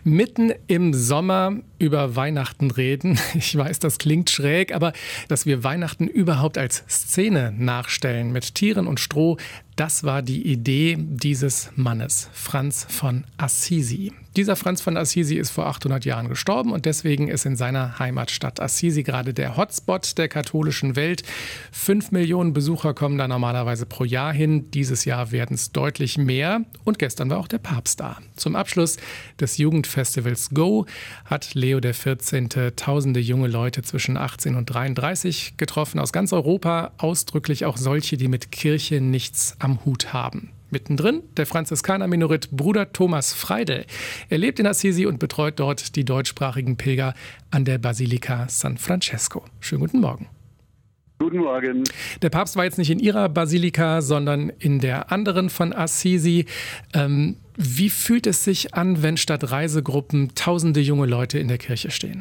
Mitten im Sommer über Weihnachten reden. Ich weiß, das klingt schräg, aber dass wir Weihnachten überhaupt als Szene nachstellen mit Tieren und Stroh, das war die Idee dieses Mannes, Franz von Assisi. Dieser Franz von Assisi ist vor 800 Jahren gestorben und deswegen ist in seiner Heimatstadt Assisi gerade der Hotspot der katholischen Welt. 5 Millionen Besucher kommen da normalerweise pro Jahr hin. Dieses Jahr werden es deutlich mehr und gestern war auch der Papst da. Zum Abschluss des Jugendfestivals Go hat Leo XIV. Tausende junge Leute zwischen 18 und 33 getroffen aus ganz Europa, ausdrücklich auch solche, die mit Kirche nichts am Hut haben. Mittendrin der Franziskaner-Minorit Bruder Thomas Freidl. Er lebt in Assisi und betreut dort die deutschsprachigen Pilger an der Basilika San Francesco. Schönen guten Morgen. Guten Morgen. Der Papst war jetzt nicht in Ihrer Basilika, sondern in der anderen von Assisi. Wie fühlt es sich an, wenn statt Reisegruppen tausende junge Leute in der Kirche stehen?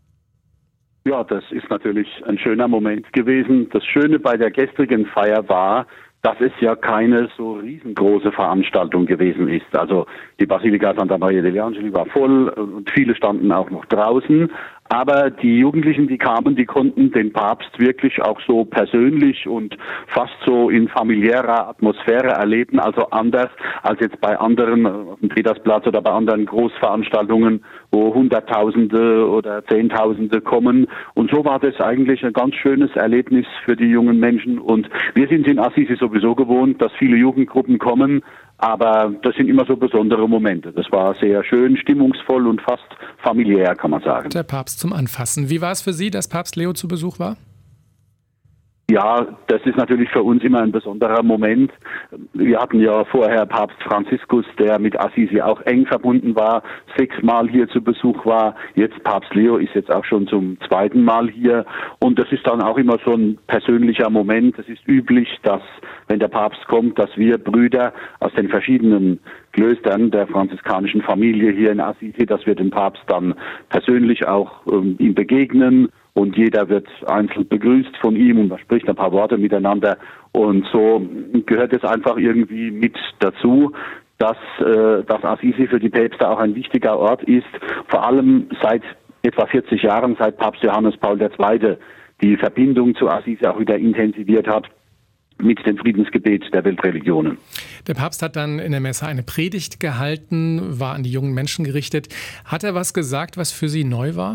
Ja, das ist natürlich ein schöner Moment gewesen. Das Schöne bei der gestrigen Feier war, dass es ja keine so riesengroße Veranstaltung gewesen ist. Also die Basilika Santa Maria degli Angeli war voll und viele standen auch noch draußen. Aber die Jugendlichen, die kamen, die konnten den Papst wirklich auch so persönlich und fast so in familiärer Atmosphäre erleben. Also anders als jetzt bei anderen, auf dem Petersplatz oder bei anderen Großveranstaltungen, wo Hunderttausende oder Zehntausende kommen. Und so war das eigentlich ein ganz schönes Erlebnis für die jungen Menschen. Und wir sind in Assisi sowieso gewohnt, dass viele Jugendgruppen kommen. Aber das sind immer so besondere Momente. Das war sehr schön, stimmungsvoll und fast familiär, kann man sagen. Der Papst zum Anfassen. Wie war es für Sie, dass Papst Leo zu Besuch war? Ja, das ist natürlich für uns immer ein besonderer Moment. Wir hatten ja vorher Papst Franziskus, der mit Assisi auch eng verbunden war, 6-mal hier zu Besuch war. Jetzt Papst Leo ist jetzt auch schon zum 2. Mal hier. Und das ist dann auch immer so ein persönlicher Moment. Es ist üblich, dass, wenn der Papst kommt, dass wir Brüder aus den verschiedenen Klöstern der franziskanischen Familie hier in Assisi, dass wir den Papst dann persönlich auch ihm begegnen. Und jeder wird einzeln begrüßt von ihm und man spricht ein paar Worte miteinander. Und so gehört es einfach irgendwie mit dazu, dass Assisi für die Päpste auch ein wichtiger Ort ist. Vor allem seit etwa 40 Jahren, seit Papst Johannes Paul II. Die Verbindung zu Assisi auch wieder intensiviert hat mit dem Friedensgebet der Weltreligionen. Der Papst hat dann in der Messe eine Predigt gehalten, war an die jungen Menschen gerichtet. Hat er was gesagt, was für Sie neu war?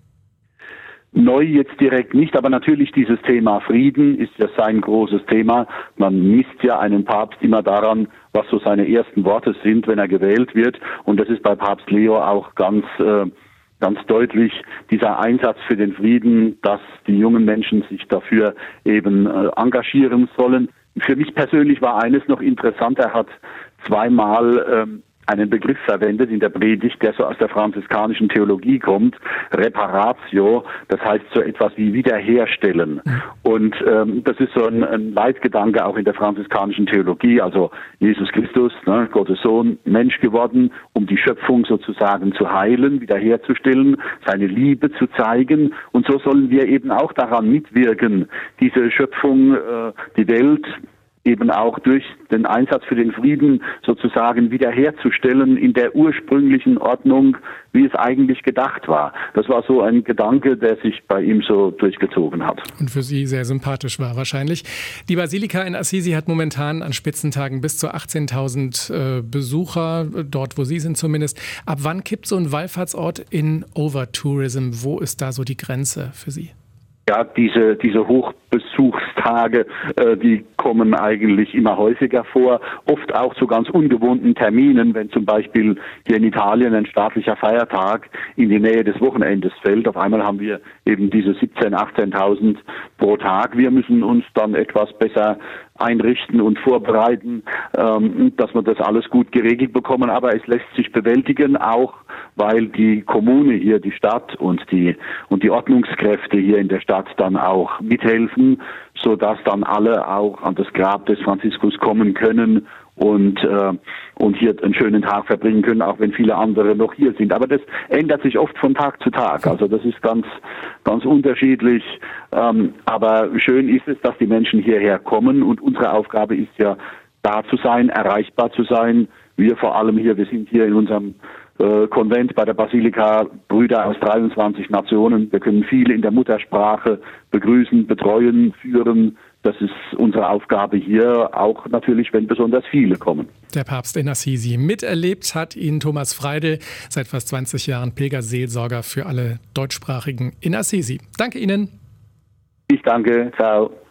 Neu jetzt direkt nicht, aber natürlich dieses Thema Frieden ist ja sein großes Thema. Man misst ja einen Papst immer daran, was so seine ersten Worte sind, wenn er gewählt wird. Und das ist bei Papst Leo auch ganz deutlich, dieser Einsatz für den Frieden, dass die jungen Menschen sich dafür eben engagieren sollen. Für mich persönlich war eines noch interessant, er hat 2-mal einen Begriff verwendet in der Predigt, der so aus der franziskanischen Theologie kommt, Reparatio, das heißt so etwas wie wiederherstellen. Und das ist so ein Leitgedanke auch in der franziskanischen Theologie, also Jesus Christus, Gottes Sohn, Mensch geworden, um die Schöpfung sozusagen zu heilen, wiederherzustellen, seine Liebe zu zeigen. Und so sollen wir eben auch daran mitwirken, diese Schöpfung, die Welt, eben auch durch den Einsatz für den Frieden sozusagen wiederherzustellen in der ursprünglichen Ordnung, wie es eigentlich gedacht war. Das war so ein Gedanke, der sich bei ihm so durchgezogen hat. Und für Sie sehr sympathisch war wahrscheinlich. Die Basilika in Assisi hat momentan an Spitzentagen bis zu 18.000 Besucher, dort wo Sie sind zumindest. Ab wann kippt so ein Wallfahrtsort in Overtourism? Wo ist da so die Grenze für Sie? Ja, diese Hochbesuchstage, die kommen eigentlich immer häufiger vor, oft auch zu ganz ungewohnten Terminen, wenn zum Beispiel hier in Italien ein staatlicher Feiertag in die Nähe des Wochenendes fällt. Auf einmal haben wir eben diese 17.000, 18.000 pro Tag. Wir müssen uns dann etwas besser einrichten und vorbereiten, dass wir das alles gut geregelt bekommen. Aber es lässt sich bewältigen, auch weil die Kommune hier, die Stadt und die Ordnungskräfte hier in der Stadt dann auch mithelfen, sodass dann alle auch an das Grab des Franziskus kommen können und hier einen schönen Tag verbringen können, auch wenn viele andere noch hier sind. Aber das ändert sich oft von Tag zu Tag. Also das ist ganz unterschiedlich. Aber schön ist es, dass die Menschen hierher kommen und unsere Aufgabe ist ja, da zu sein, erreichbar zu sein. Wir vor allem hier, wir sind hier in unserem Konvent bei der Basilika Brüder aus 23 Nationen. Wir können viele in der Muttersprache begrüßen, betreuen, führen. Das ist unsere Aufgabe hier, auch natürlich, wenn besonders viele kommen. Der Papst in Assisi. Miterlebt hat ihn Thomas Freidl, seit fast 20 Jahren Pilgerseelsorger für alle Deutschsprachigen in Assisi. Danke Ihnen. Ich danke. Ciao.